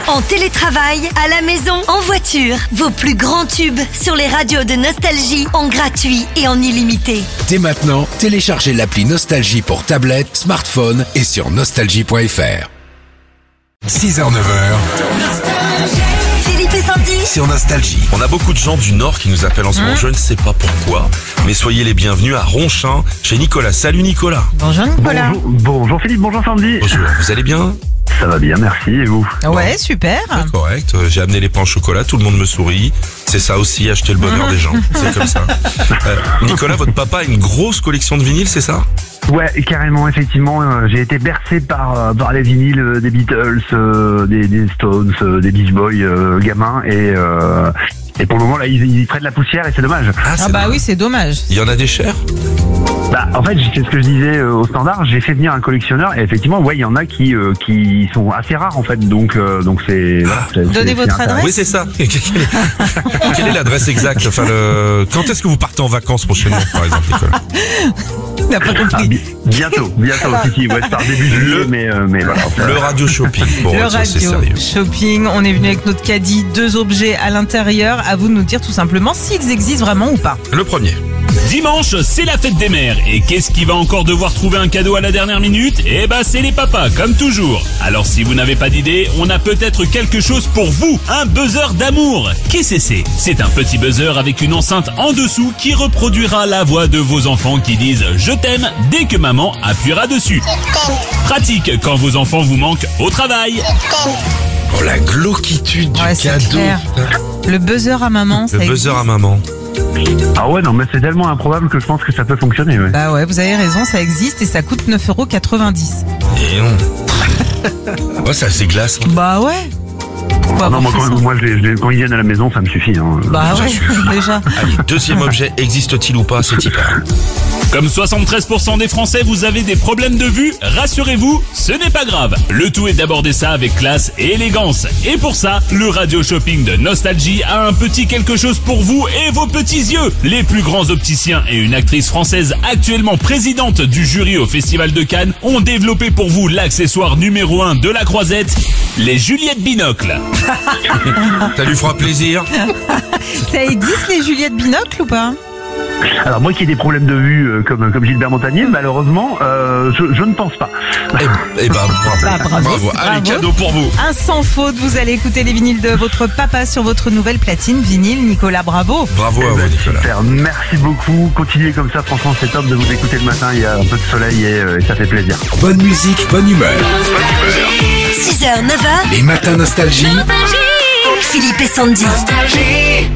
En télétravail, à la maison, en voiture. Vos plus grands tubes sur les radios de Nostalgie en gratuit et en illimité. Dès maintenant, téléchargez l'appli Nostalgie pour tablette, smartphone et sur nostalgie.fr. 6h-9h. Philippe et Sandy Sur Nostalgie. On a beaucoup de gens du Nord qui nous appellent en ce moment, je ne sais pas pourquoi, mais soyez les bienvenus à Ronchin, chez Nicolas. Salut Nicolas. Bonjour Nicolas. Bonjour Philippe, bonjour Sandy. Bonjour, vous allez bien? Ça va bien, merci, et vous? Ouais, super. Correct, j'ai amené les pains au chocolat, tout le monde me sourit. C'est ça aussi, acheter le bonheur des gens, c'est comme ça. Nicolas, votre papa a une grosse collection de vinyles, c'est ça? Ouais, carrément, effectivement, j'ai été bercé par les vinyles des Beatles, des Stones, des Beach Boys, gamins, et pour le moment là ils prennent la poussière et c'est dommage. Ah bah oui, c'est dommage. Il y en a des chers? Bah en fait c'est ce que je disais au standard, j'ai fait venir un collectionneur et effectivement ouais il y en a qui sont assez rares en fait donc c'est Donnez votre adresse. Oui c'est ça. Quelle est l'adresse exacte? Enfin quand est-ce que vous partez en vacances prochainement par exemple Nicolas? On n'a pas compris. Bientôt si, ouais, je pars début juillet mais voilà. Le radio shopping. Bon, Le ça, c'est radio sérieux. shopping, on est venu avec notre caddie, 2 objets à l'intérieur. À vous de nous dire tout simplement s'ils existent vraiment ou pas. Le premier. Dimanche, c'est la fête des mères. Et qu'est-ce qui va encore devoir trouver un cadeau à la dernière minute? Eh ben, c'est les papas, comme toujours. Alors, si vous n'avez pas d'idée, on a peut-être quelque chose pour vous. Un buzzer d'amour. Qu'est-ce que c'est? C'est un petit buzzer avec une enceinte en dessous qui reproduira la voix de vos enfants qui disent « Je t'aime » dès que maman appuiera dessus. Pratique quand vos enfants vous manquent au travail. Oh la glauquitude du Ouais, c'est cadeau. clair. Le buzzer à maman, ça Le existe. buzzer à maman. Ah ouais non mais c'est tellement improbable que je pense que ça peut fonctionner ouais. Bah ouais, vous avez raison, ça existe et ça coûte 9,90 €. Et non. Ouais, ça c'est glace. Bah ouais. Ah non, moi quand ils viennent à la maison ça me suffit hein. Bah Ça ouais, suffit. déjà. Allez, deuxième objet, existe-t-il ou pas? C'est hyper. Comme 73% des Français, vous avez des problèmes de vue, rassurez-vous, ce n'est pas grave. Le tout est d'aborder ça avec classe et élégance. Et pour ça, le radio shopping de Nostalgie a un petit quelque chose pour vous et vos petits yeux. Les plus grands opticiens et une actrice française actuellement présidente du jury au Festival de Cannes ont développé pour vous l'accessoire numéro 1 de la croisette, les Juliette Binocle. Ça lui fera plaisir. Ça existe les Juliette Binocle ou pas? Alors moi qui ai des problèmes de vue comme Gilbert Montagnier, malheureusement, je ne pense pas. Eh ben, bravo. Bravo. Allez, cadeau pour vous. Un sans faute, vous allez écouter les vinyles de votre papa sur votre nouvelle platine vinyle. Nicolas, bravo. Bravo à vous, Nicolas. Super, merci beaucoup. Continuez comme ça, franchement c'est top de vous écouter le matin, il y a un peu de soleil et ça fait plaisir. Bonne musique, bonne humeur. 6h, 9h, Les matins Nostalgie. Philippe et Sandy.